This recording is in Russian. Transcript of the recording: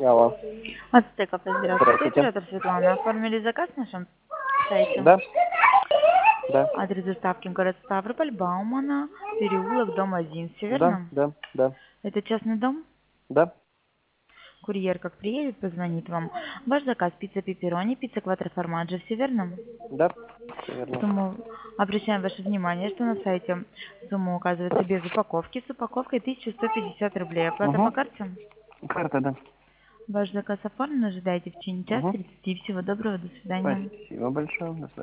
Алло. Ацтеков, здравствуйте. Здравствуйте. Оператор Светлана. Оформили заказ на нашем сайте. Да? Да. Адрес доставки город Ставрополь, Баумана, переулок, дом 1. Все Да, верно? да, да, Это частный дом? да, Курьер как приедет, позвонит вам. Ваш заказ пицца пепперони, пицца квадроформаджо. Все верно? да, все верно. Сумму. Обращаем ваше внимание, что на сайте сумма указывается без упаковки. С упаковкой 1150 рублей. Оплата по Угу. карте? Карта, да. Ваш заказ оформлен. Ожидайте в течение часа Угу. 30. Всего доброго. До свидания. Спасибо большое. До свидания.